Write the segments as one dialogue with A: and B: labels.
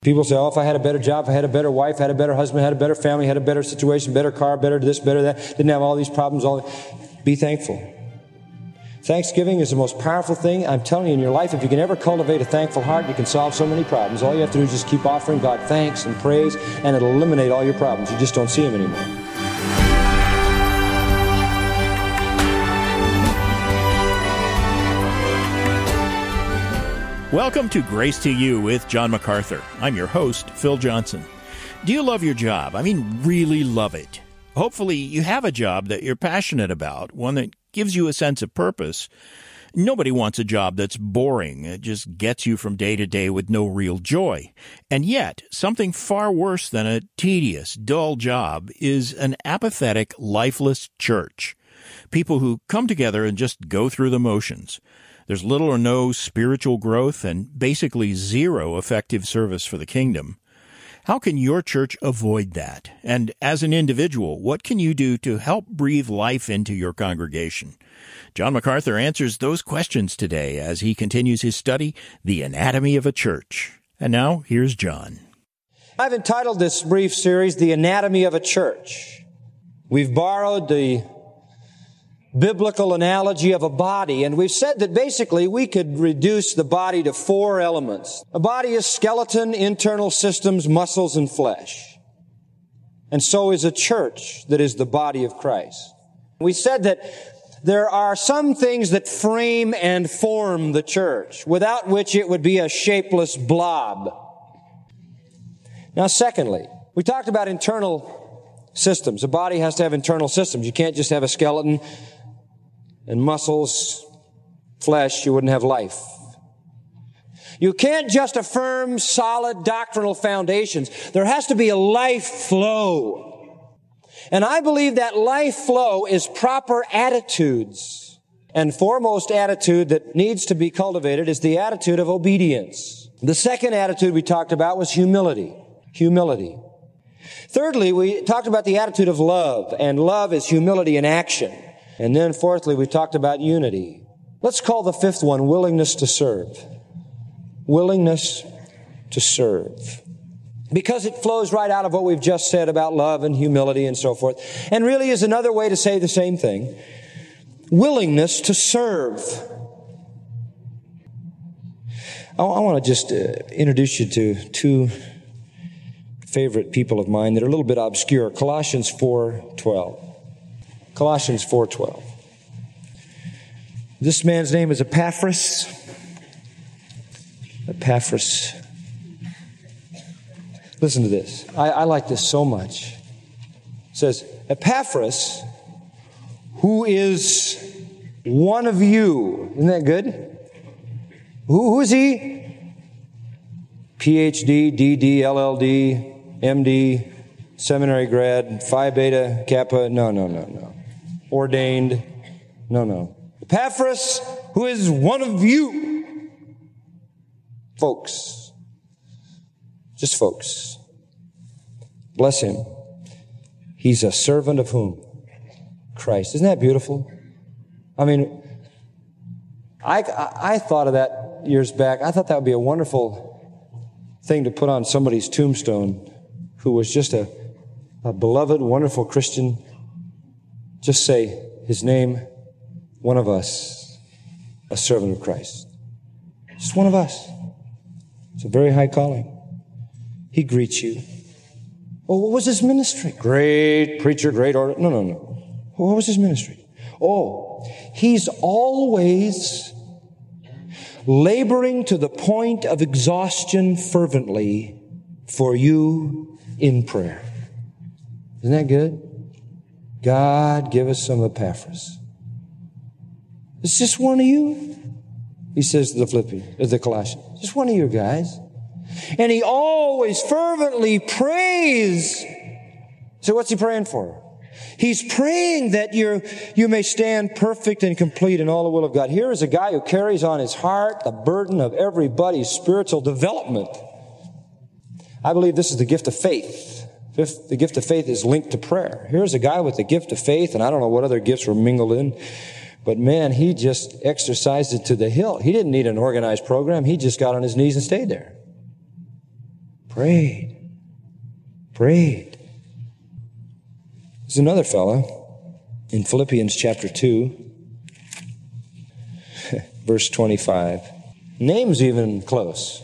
A: People say, oh, if I had a better job, if I had a better wife, had a better husband, had a better family, had a better situation, better car, better this, better that, didn't have all these problems, be thankful. Thanksgiving is the most powerful thing, I'm telling you, in your life. If you can ever cultivate a thankful heart, you can solve so many problems. All you have to do is just keep offering God thanks and praise, and it'll eliminate all your problems. You just don't see them anymore.
B: Welcome to Grace to You with John MacArthur. I'm your host, Phil Johnson. Do you love your job? I mean, really love it. Hopefully, you have a job that you're passionate about, one that gives you a sense of purpose. Nobody wants a job that's boring. It just gets you from day to day with no real joy. And yet, something far worse than a tedious, dull job is an apathetic, lifeless church. People who come together and just go through the motions. There's little or no spiritual growth and basically zero effective service for the kingdom. How can your church avoid that? And as an individual, what can you do to help breathe life into your congregation? John MacArthur answers those questions today as he continues his study, The Anatomy of a Church. And now, here's John.
A: I've entitled this brief series, The Anatomy of a Church. We've borrowed the biblical analogy of a body, and we've said that basically we could reduce the body to four elements. A body is skeleton, internal systems, muscles, and flesh. And so is a church that is the body of Christ. We said that there are some things that frame and form the church, without which it would be a shapeless blob. Now, secondly, we talked about internal systems. A body has to have internal systems. You can't just have a skeleton and muscles, flesh, you wouldn't have life. You can't just affirm solid doctrinal foundations. There has to be a life flow. And I believe that life flow is proper attitudes. And foremost attitude that needs to be cultivated is the attitude of obedience. The second attitude we talked about was humility. Humility. Thirdly, we talked about the attitude of love, and love is humility in action. And then fourthly, we talked about unity. Let's call the fifth one willingness to serve. Willingness to serve. Because it flows right out of what we've just said about love and humility and so forth. And really is another way to say the same thing. Willingness to serve. I want to just introduce you to two favorite people of mine that are a little bit obscure. Colossians 4:12. Colossians 4:12. This man's name is Epaphras. Epaphras. Listen to this. I like this so much. It says, Epaphras, who is one of you. Isn't that good? Who is he? PhD, DD, LLD, MD, seminary grad, Phi Beta, Kappa. No. Ordained. No. Epaphras, who is one of you. Folks. Just folks. Bless him. He's a servant of whom? Christ. Isn't that beautiful? I mean, I thought of that years back. I thought that would be a wonderful thing to put on somebody's tombstone who was just a beloved, wonderful Christian. Just say his name, one of us, a servant of Christ. Just one of us. It's a very high calling. He greets you. Oh, what was his ministry? Great preacher, great orator. No. What was his ministry? Oh, he's always laboring to the point of exhaustion fervently for you in prayer. Isn't that good? God, give us some Epaphras. It's just one of you, he says to the Colossians. Just one of you guys. And he always fervently prays. So what's he praying for? He's praying that you may stand perfect and complete in all the will of God. Here is a guy who carries on his heart the burden of everybody's spiritual development. I believe this is the gift of faith. The gift of faith is linked to prayer. Here's a guy with the gift of faith, and I don't know what other gifts were mingled in, but man, he just exercised it to the hilt. He didn't need an organized program. He just got on his knees and stayed there. Prayed. There's another fellow in Philippians chapter 2, verse 25. Name's even close.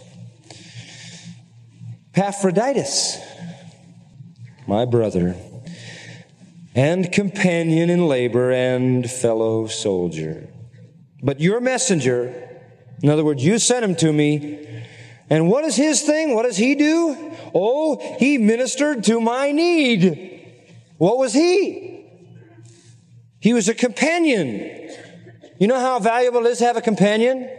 A: Epaphroditus, my brother, and companion in labor and fellow soldier. But your messenger, in other words, you sent him to me, and what is his thing? What does he do? Oh, he ministered to my need. What was he? He was a companion. You know how valuable it is to have a companion?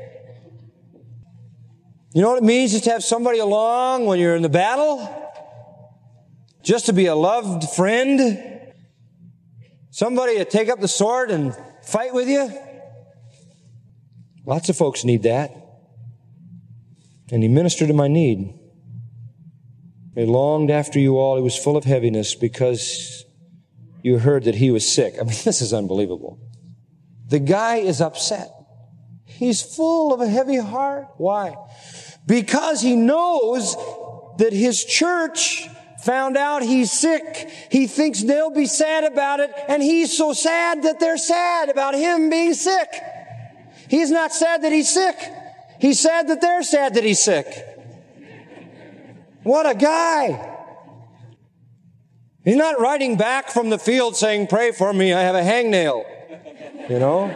A: You know what it means just to have somebody along when you're in the battle? Just to be a loved friend? Somebody to take up the sword and fight with you? Lots of folks need that. And he ministered to my need. He longed after you all. He was full of heaviness because you heard that he was sick. I mean, this is unbelievable. The guy is upset. He's full of a heavy heart. Why? Because he knows that his church found out he's sick. He thinks they'll be sad about it, and he's so sad that they're sad about him being sick. He's not sad that he's sick. He's sad that they're sad that he's sick. What a guy. He's not riding back from the field saying, pray for me, I have a hangnail. You know?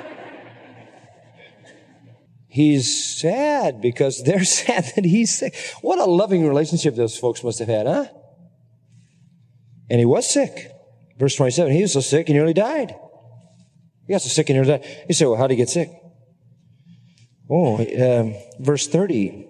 A: He's sad because they're sad that he's sick. What a loving relationship those folks must have had, huh? And he was sick. Verse 27, he was so sick he nearly died. He got so sick he nearly died. You say, well, how did he get sick? Verse 30,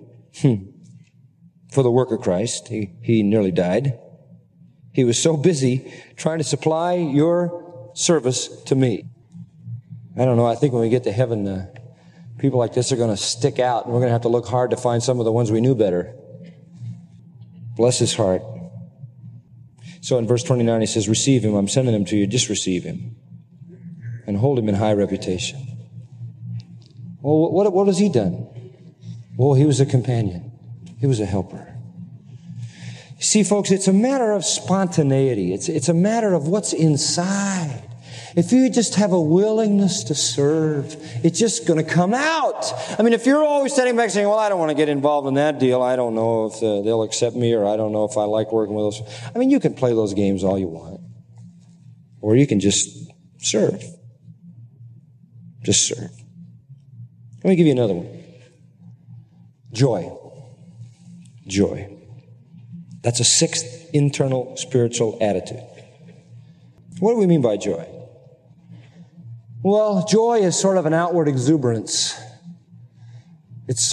A: for the work of Christ, he nearly died. He was so busy trying to supply your service to me. I don't know, I think when we get to heaven, people like this are going to stick out, and we're going to have to look hard to find some of the ones we knew better. Bless his heart. So in verse 29, he says, receive him. I'm sending him to you. Just receive him. And hold him in high reputation. Well, what has he done? Well, he was a companion. He was a helper. You see, folks, it's a matter of spontaneity. It's a matter of what's inside. If you just have a willingness to serve, it's just going to come out. I mean, if you're always standing back saying, well, I don't want to get involved in that deal. I don't know if they'll accept me, or I don't know if I like working with those. I mean, you can play those games all you want. Or you can just serve. Just serve. Let me give you another one. Joy. Joy. That's a sixth internal spiritual attitude. What do we mean by joy? Well, joy is sort of an outward exuberance. It's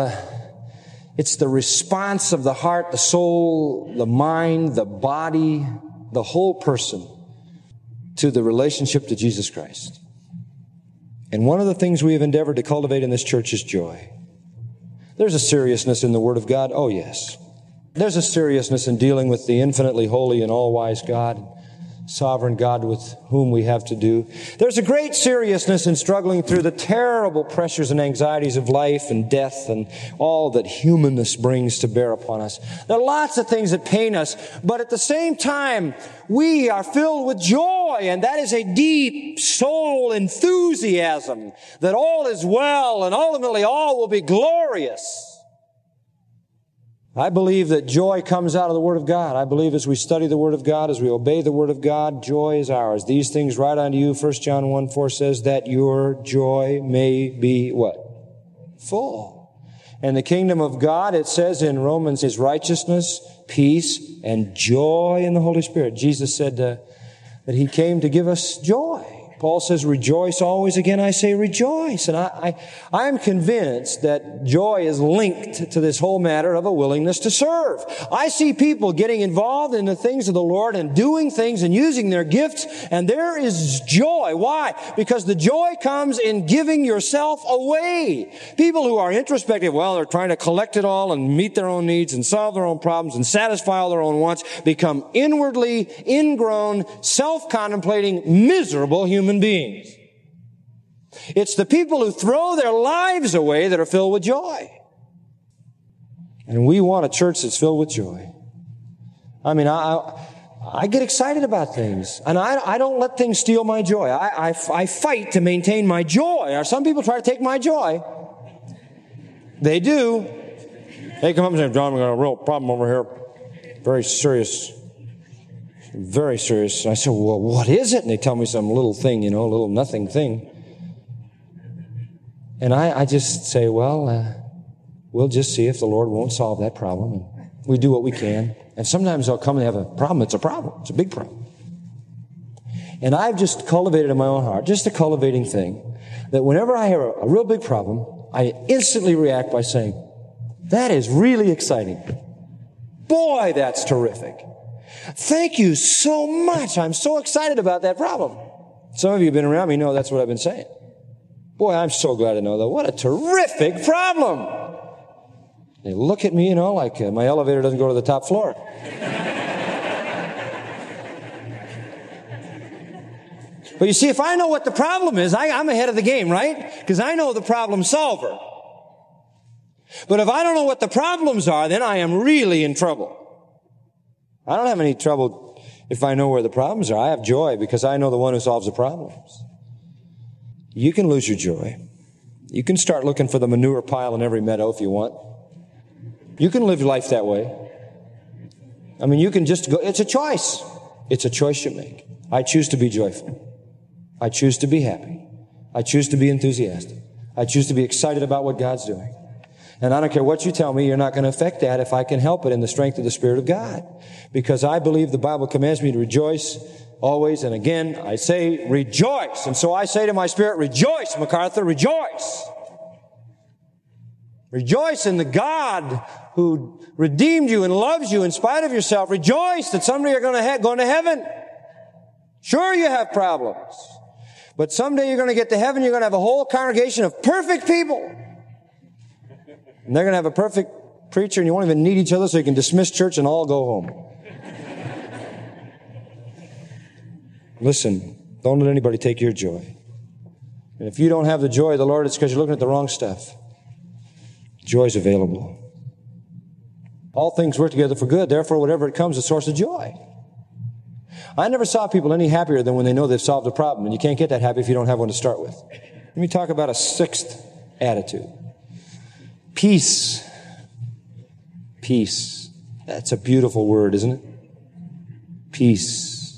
A: the response of the heart, the soul, the mind, the body, the whole person to the relationship to Jesus Christ. And one of the things we have endeavored to cultivate in this church is joy. There's a seriousness in the Word of God. Oh, yes. There's a seriousness in dealing with the infinitely holy and all-wise God, sovereign God with whom we have to do. There's a great seriousness in struggling through the terrible pressures and anxieties of life and death and all that humanness brings to bear upon us. There are lots of things that pain us, but at the same time, we are filled with joy, and that is a deep soul enthusiasm that all is well and ultimately all will be glorious. I believe that joy comes out of the Word of God. I believe as we study the Word of God, as we obey the Word of God, joy is ours. These things write unto you, 1 John 1:4 says, that your joy may be what? Full. And the kingdom of God, it says in Romans, is righteousness, peace, and joy in the Holy Spirit. Jesus said that He came to give us joy. Paul says, rejoice always. Again, I say rejoice. And I am convinced that joy is linked to this whole matter of a willingness to serve. I see people getting involved in the things of the Lord and doing things and using their gifts, and there is joy. Why? Because the joy comes in giving yourself away. People who are introspective, well, they're trying to collect it all and meet their own needs and solve their own problems and satisfy all their own wants, become inwardly ingrown, self-contemplating, miserable human beings. It's the people who throw their lives away that are filled with joy. And we want a church that's filled with joy. I mean, I get excited about things. And I don't let things steal my joy. I fight to maintain my joy. Or some people try to take my joy. They do. They come up and say, John, we got a real problem over here. Very serious. Very serious. And I say, well, what is it? And they tell me some little thing, a little nothing thing. And I just say, well, we'll just see if the Lord won't solve that problem. And we do what we can. And sometimes they'll come and have a problem. It's a problem. It's a big problem. And I've just cultivated in my own heart, just a cultivating thing, that whenever I hear a real big problem, I instantly react by saying, that is really exciting. Boy, that's terrific. Thank you so much. I'm so excited about that problem. Some of you have been around me know that's what I've been saying. Boy, I'm so glad to know that. What a terrific problem. They look at me, like my elevator doesn't go to the top floor. But you see, if I know what the problem is, I'm ahead of the game, right? Because I know the problem solver. But if I don't know what the problems are, then I am really in trouble. I don't have any trouble if I know where the problems are. I have joy because I know the one who solves the problems. You can lose your joy. You can start looking for the manure pile in every meadow if you want. You can live life that way. I mean, you can just go. It's a choice. It's a choice you make. I choose to be joyful. I choose to be happy. I choose to be enthusiastic. I choose to be excited about what God's doing. And I don't care what you tell me, you're not going to affect that if I can help it in the strength of the Spirit of God. Because I believe the Bible commands me to rejoice always. And again, I say rejoice. And so I say to my spirit, rejoice, MacArthur, rejoice. Rejoice in the God who redeemed you and loves you in spite of yourself. Rejoice that someday you're going to heaven. Sure, you have problems. But someday you're going to get to heaven, you're going to have a whole congregation of perfect people. And they're going to have a perfect preacher, and you won't even need each other, so you can dismiss church and all go home. Listen, don't let anybody take your joy. And if you don't have the joy of the Lord, it's because you're looking at the wrong stuff. Joy is available. All things work together for good. Therefore, whatever it comes, is a source of joy. I never saw people any happier than when they know they've solved a problem. And you can't get that happy if you don't have one to start with. Let me talk about a sixth attitude. Peace. Peace. That's a beautiful word, isn't it? Peace.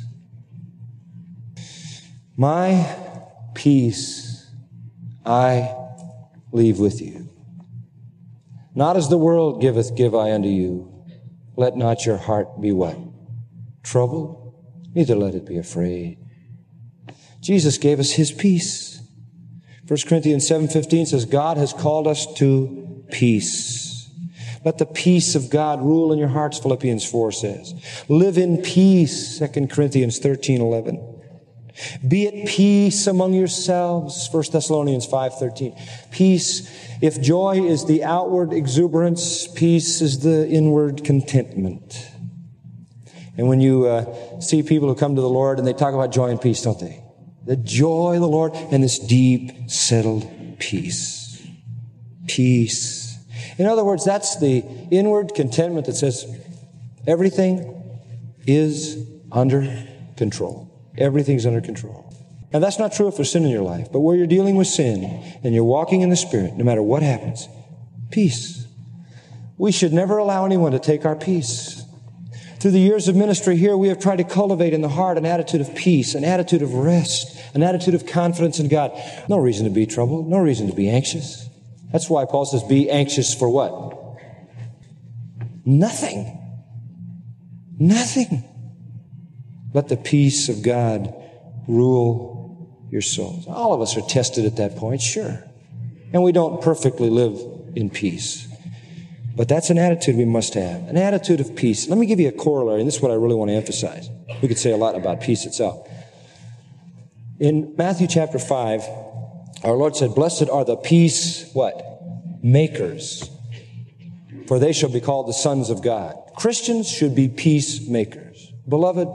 A: My peace I leave with you. Not as the world giveth, give I unto you. Let not your heart be what? Troubled? Neither let it be afraid. Jesus gave us His peace. 1 Corinthians 7:15 says, God has called us to peace. Let the peace of God rule in your hearts, Philippians 4 says. Live in peace, 2 Corinthians 13:11. Be at peace among yourselves, 1 Thessalonians 5:13. Peace, if joy is the outward exuberance, peace is the inward contentment. And when you see people who come to the Lord and they talk about joy and peace, don't they? The joy of the Lord and this deep, settled peace. Peace. In other words, that's the inward contentment that says everything is under control. Everything's under control. Now, that's not true if there's sin in your life, but where you're dealing with sin and you're walking in the Spirit, no matter what happens, peace. We should never allow anyone to take our peace. Through the years of ministry here, we have tried to cultivate in the heart an attitude of peace, an attitude of rest, an attitude of confidence in God. No reason to be troubled, no reason to be anxious. That's why Paul says, be anxious for what? Nothing. Nothing. Let the peace of God rule your souls. All of us are tested at that point, sure. And we don't perfectly live in peace. But that's an attitude we must have, an attitude of peace. Let me give you a corollary, and this is what I really want to emphasize. We could say a lot about peace itself. In Matthew chapter 5, our Lord said, blessed are the peace, what? Makers. For they shall be called the sons of God. Christians should be peacemakers. Beloved,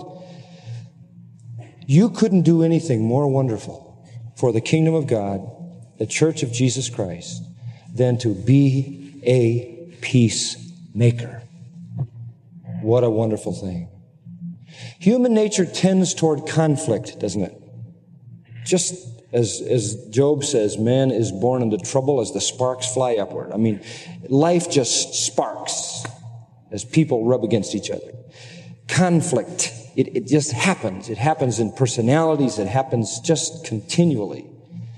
A: you couldn't do anything more wonderful for the kingdom of God, the church of Jesus Christ, than to be a peacemaker. maker. What a wonderful thing. Human nature tends toward conflict, doesn't it? Just as Job says, man is born into trouble as the sparks fly upward. I mean, life just sparks as people rub against each other. Conflict, it just happens. It happens in personalities. It happens just continually.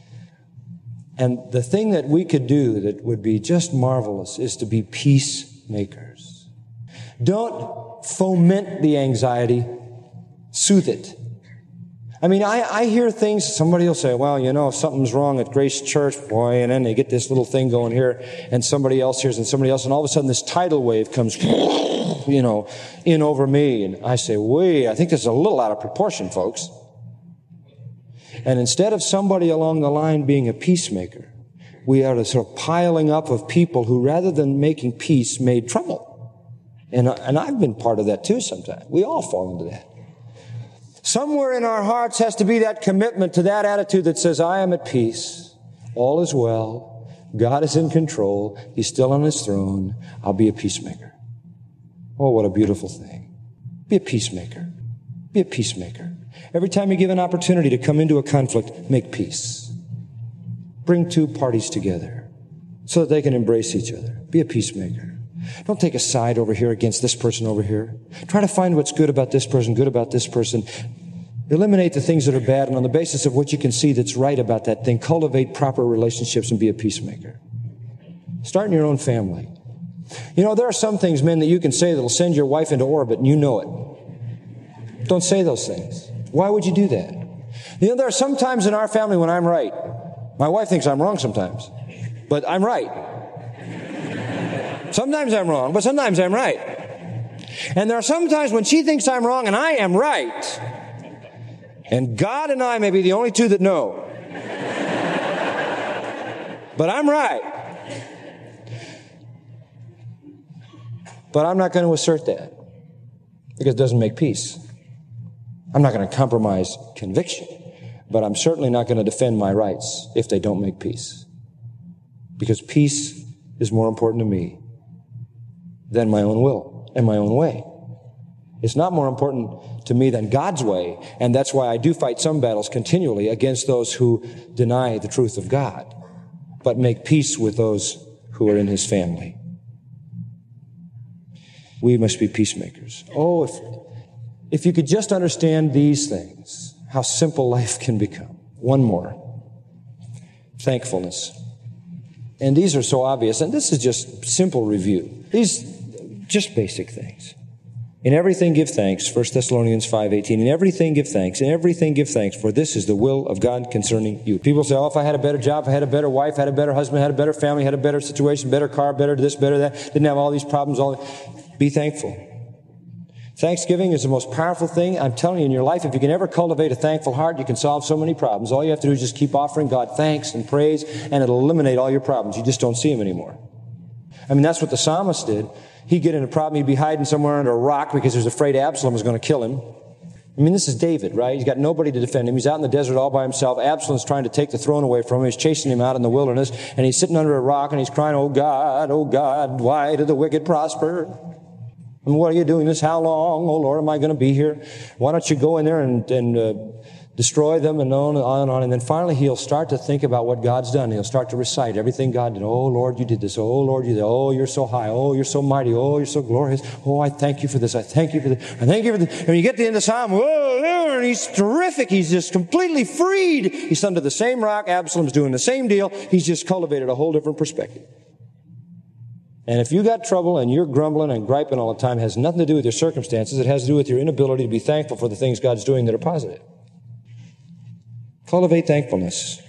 A: And the thing that we could do that would be just marvelous is to be peacemakers. Don't foment the anxiety. Soothe it. I mean, I hear things, somebody will say, well, you know, something's wrong at Grace Church, boy, and then they get this little thing going here, and somebody else hears, and somebody else, and all of a sudden this tidal wave comes, you know, in over me, and I say, wait, I think this is a little out of proportion, folks. And instead of somebody along the line being a peacemaker, we are a sort of piling up of people who, rather than making peace, made trouble. And I've been part of that too sometimes. We all fall into that. Somewhere in our hearts has to be that commitment to that attitude that says, I am at peace. All is well. God is in control. He's still on His throne. I'll be a peacemaker. Oh, what a beautiful thing. Be a peacemaker. Be a peacemaker. Every time you give an opportunity to come into a conflict, make peace. Bring two parties together so that they can embrace each other. Be a peacemaker. Don't take a side over here against this person over here. Try to find what's good about this person, good about this person. Eliminate the things that are bad, and on the basis of what you can see that's right about that thing, cultivate proper relationships and be a peacemaker. Start in your own family. You know, there are some things, men, that you can say that'll send your wife into orbit, and you know it. Don't say those things. Why would you do that? You know, there are some times in our family when I'm right. My wife thinks I'm wrong sometimes, but I'm right. Sometimes I'm wrong, but sometimes I'm right. And there are some times when she thinks I'm wrong and I am right. And God and I may be the only two that know. But I'm right. But I'm not going to assert that because it doesn't make peace. I'm not going to compromise conviction, but I'm certainly not going to defend my rights if they don't make peace. Because peace is more important to me than my own will and my own way. It's not more important to me than God's way, and that's why I do fight some battles continually against those who deny the truth of God, but make peace with those who are in His family. We must be peacemakers. Oh, if you could just understand these things, how simple life can become. One more. Thankfulness. And these are so obvious, and this is just simple review. These just basic things. In everything give thanks, 1 Thessalonians 5:18. In everything give thanks. In everything give thanks, for this is the will of God concerning you. People say, oh, if I had a better job, if I had a better wife, had a better husband, had a better family, had a better situation, better car, better this, better that, didn't have all these problems, be thankful. Thanksgiving is the most powerful thing, I'm telling you, in your life. If you can ever cultivate a thankful heart, you can solve so many problems. All you have to do is just keep offering God thanks and praise, and it'll eliminate all your problems. You just don't see them anymore. I mean, that's what the psalmist did. He'd get in a problem, he'd be hiding somewhere under a rock because he was afraid Absalom was going to kill him. I mean, this is David, right? He's got nobody to defend him. He's out in the desert all by himself. Absalom's trying to take the throne away from him. He's chasing him out in the wilderness, and he's sitting under a rock, and he's crying, oh God, why do the wicked prosper? And what are you doing this? How long, oh Lord, am I going to be here? Why don't you go in there and destroy them, and on and on and on. And then finally he'll start to think about what God's done. He'll start to recite everything God did. Oh Lord, you did this. Oh Lord, you did. Oh, you're so high. Oh, you're so mighty. Oh, you're so glorious. Oh, I thank you for this. I thank you for this. I thank you for this. And when you get to the end of Psalm, whoa, and he's terrific. He's just completely freed. He's under the same rock. Absalom's doing the same deal. He's just cultivated a whole different perspective. And if you got trouble and you're grumbling and griping all the time, it has nothing to do with your circumstances. It has to do with your inability to be thankful for the things God's doing that are positive. Cultivate thankfulness.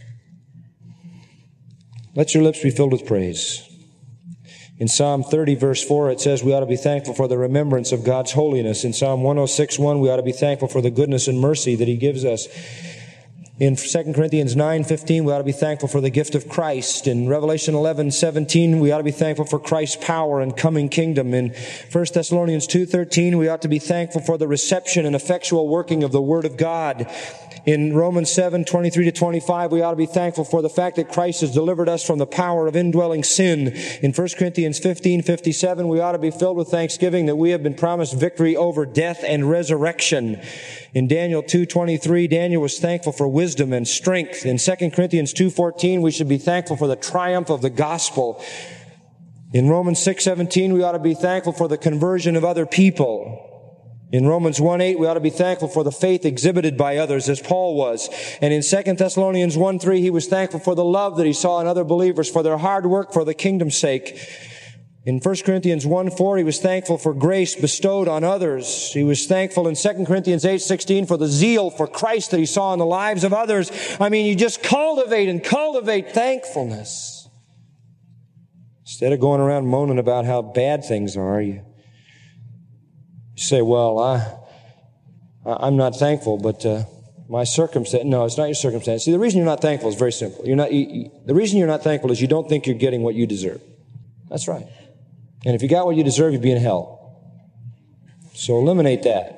A: Let your lips be filled with praise. In Psalm 30, verse 4, it says we ought to be thankful for the remembrance of God's holiness. In Psalm 106:1, we ought to be thankful for the goodness and mercy that He gives us. In 2 Corinthians 9:15, we ought to be thankful for the gift of Christ. In Revelation 11:17, we ought to be thankful for Christ's power and coming kingdom. In 1 Thessalonians 2:13, we ought to be thankful for the reception and effectual working of the Word of God. In Romans 7:23-25, we ought to be thankful for the fact that Christ has delivered us from the power of indwelling sin. In 1 Corinthians 15:57, we ought to be filled with thanksgiving that we have been promised victory over death and resurrection. In Daniel 2:23, Daniel was thankful for wisdom and strength. In 2 Corinthians 2:14, we should be thankful for the triumph of the gospel. In Romans 6:17, we ought to be thankful for the conversion of other people. In Romans 1:8, we ought to be thankful for the faith exhibited by others, as Paul was. And in 2 Thessalonians 1:3, he was thankful for the love that he saw in other believers, for their hard work for the kingdom's sake. In 1 Corinthians 1:4, he was thankful for grace bestowed on others. He was thankful in 2 Corinthians 8:16 for the zeal for Christ that he saw in the lives of others. I mean, you just cultivate thankfulness. Instead of going around moaning about how bad things are, you say, well, I'm not thankful, but my circumstance. No, it's not your circumstance. See, the reason you're not thankful is very simple. The reason you're not thankful is you don't think you're getting what you deserve. That's right. And if you got what you deserve, you'd be in hell. So eliminate that.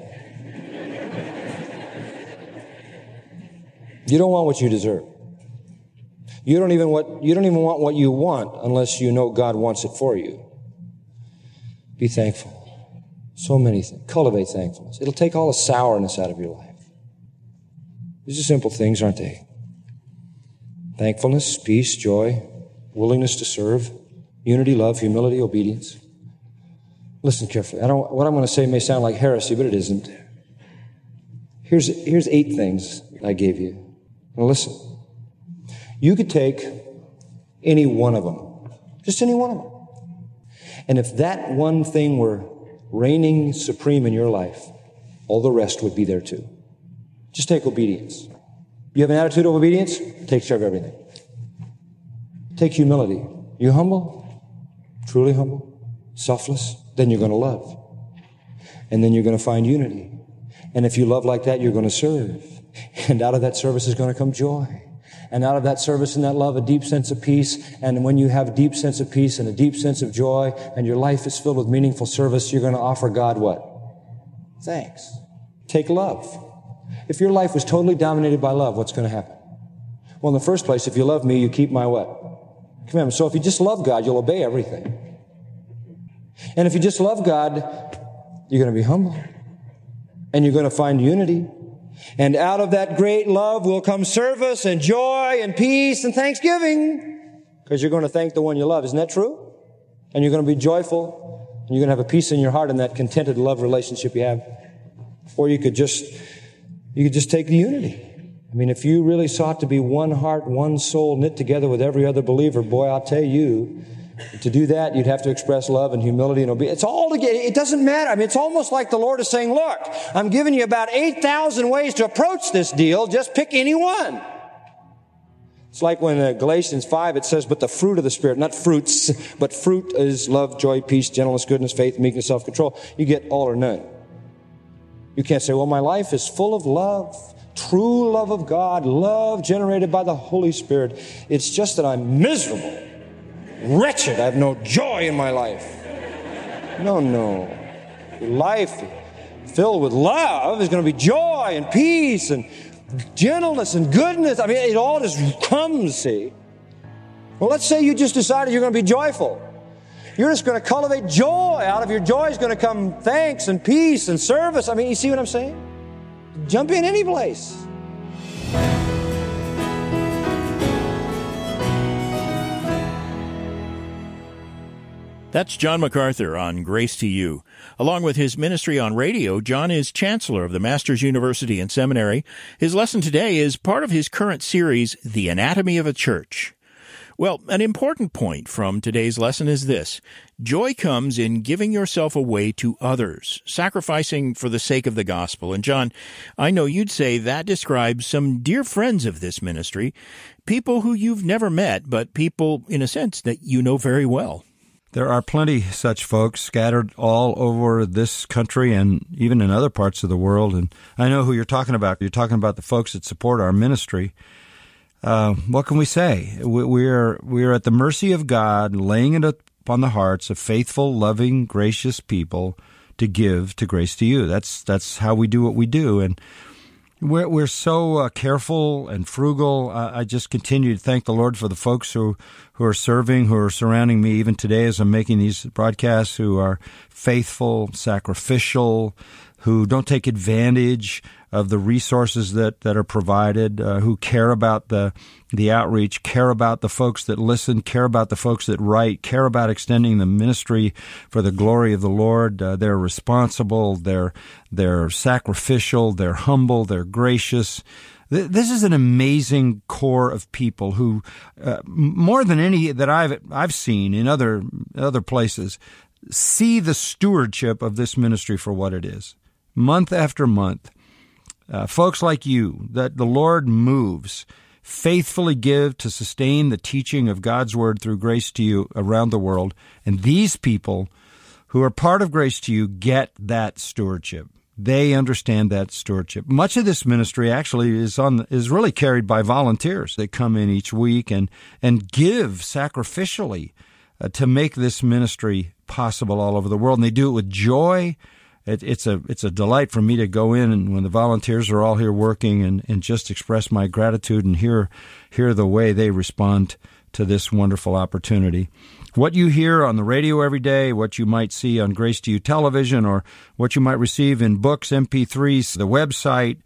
A: You don't want what you deserve. You don't even want what you want unless you know God wants it for you. Be thankful. So many things. Cultivate thankfulness. It'll take all the sourness out of your life. These are simple things, aren't they? Thankfulness, peace, joy, willingness to serve, unity, love, humility, obedience. Listen carefully. What I'm going to say may sound like heresy, but it isn't. Here's 8 things I gave you. Now listen. You could take any one of them. Just any one of them. And if that one thing were reigning supreme in your life, all the rest would be there too. Just take obedience. You have an attitude of obedience? Takes care of everything. Take humility. You humble? Truly humble? Selfless? Then you're going to love. And then you're going to find unity. And if you love like that, you're going to serve. And out of that service is going to come joy. And out of that service and that love, a deep sense of peace. And when you have a deep sense of peace and a deep sense of joy, and your life is filled with meaningful service, you're going to offer God what? Thanks. Take love. If your life was totally dominated by love, what's going to happen? Well, in the first place, if you love me, you keep my what? Commandments. So if you just love God, you'll obey everything. And if you just love God, you're going to be humble. And you're going to find unity. And out of that great love will come service and joy and peace and thanksgiving. Because you're going to thank the one you love. Isn't that true? And you're going to be joyful. And you're going to have a peace in your heart in that contented love relationship you have. Or you could just take the unity. I mean, if you really sought to be one heart, one soul, knit together with every other believer, boy, I'll tell you, to do that, you'd have to express love and humility and obedience. It's all together. It doesn't matter. I mean, it's almost like the Lord is saying, look, I'm giving you about 8,000 ways to approach this deal. Just pick any one. It's like when Galatians 5, it says, but the fruit of the Spirit, not fruits, but fruit is love, joy, peace, gentleness, goodness, faith, meekness, self-control. You get all or none. You can't say, well, my life is full of love, true love of God, love generated by the Holy Spirit. It's just that I'm miserable. Wretched, I have no joy in my life. No. Your life filled with love is going to be joy and peace and gentleness and goodness. I mean, it all just comes, see. Well, let's say you just decided you're going to be joyful. You're just going to cultivate joy. Out of your joy is going to come thanks and peace and service. I mean, you see what I'm saying? Jump in any place.
B: That's John MacArthur on Grace to You. Along with his ministry on radio, John is chancellor of the Masters University and Seminary. His lesson today is part of his current series, The Anatomy of a Church. Well, an important point from today's lesson is this. Joy comes in giving yourself away to others, sacrificing for the sake of the gospel. And John, I know you'd say that describes some dear friends of this ministry, people who you've never met, but people, in a sense, that you know very well.
C: There are plenty such folks scattered all over this country and even in other parts of the world. And I know who you're talking about. You're talking about the folks that support our ministry. What can we say? We are at the mercy of God, laying it upon the hearts of faithful, loving, gracious people to give to Grace to You. That's how we do what we do. And we're so careful and frugal. I just continue to thank the Lord for the folks who are serving, who are surrounding me even today as I'm making these broadcasts, who are faithful, sacrificial, who don't take advantage of the resources that are provided, who care about the outreach, care about the folks that listen, care about the folks that write, care about extending the ministry for the glory of the Lord. They're responsible, they're sacrificial, they're humble, they're gracious. This is an amazing core of people who, more than any that I've seen in other places, see the stewardship of this ministry for what it is. Month after month, folks like you, that the Lord moves, faithfully give to sustain the teaching of God's Word through Grace to You around the world. And these people who are part of Grace to You get that stewardship. They understand that stewardship. Much of this ministry actually is really carried by volunteers that come in each week and give sacrificially to make this ministry possible all over the world. And they do it with joy. It's a delight for me to go in and when the volunteers are all here working and just express my gratitude and hear the way they respond to this wonderful opportunity. What you hear on the radio every day, what you might see on Grace to You television, or what you might receive in books, MP3s, the website,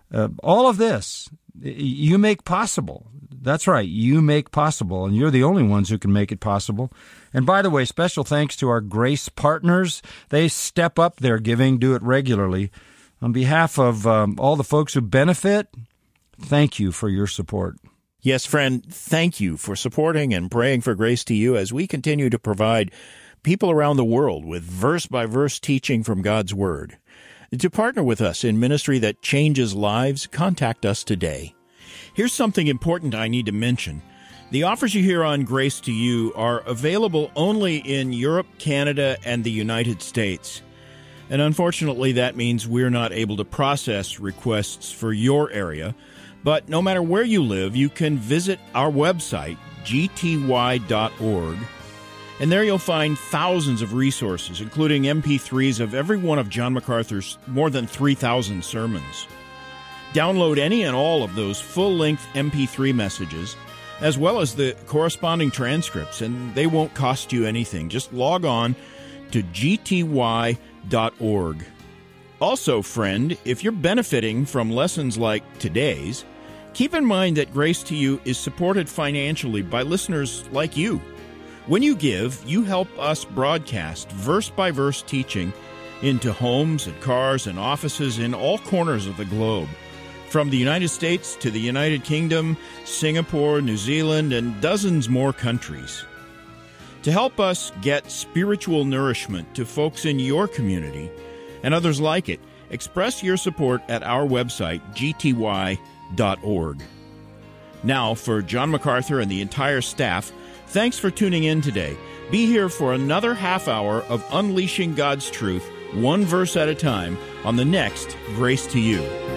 C: all of this, you make possible. That's right, you make possible, and you're the only ones who can make it possible. And by the way, special thanks to our Grace partners. They step up their giving, do it regularly. On behalf of all the folks who benefit, thank you for your support.
B: Yes, friend, thank you for supporting and praying for Grace to You as we continue to provide people around the world with verse-by-verse teaching from God's Word. To partner with us in ministry that changes lives, contact us today. Here's something important I need to mention. The offers you hear on Grace to You are available only in Europe, Canada, and the United States. And unfortunately, that means we're not able to process requests for your area. But no matter where you live, you can visit our website, gty.org, and there you'll find thousands of resources, including MP3s of every one of John MacArthur's more than 3,000 sermons. Download any and all of those full-length MP3 messages, as well as the corresponding transcripts, and they won't cost you anything. Just log on to gty.org. Also, friend, if you're benefiting from lessons like today's, keep in mind that Grace to You is supported financially by listeners like you. When you give, you help us broadcast verse-by-verse teaching into homes and cars and offices in all corners of the globe, from the United States to the United Kingdom, Singapore, New Zealand, and dozens more countries. To help us get spiritual nourishment to folks in your community and others like it, express your support at our website, gty.org. Now, for John MacArthur and the entire staff, thanks for tuning in today. Be here for another half hour of unleashing God's truth, one verse at a time, on the next Grace to You.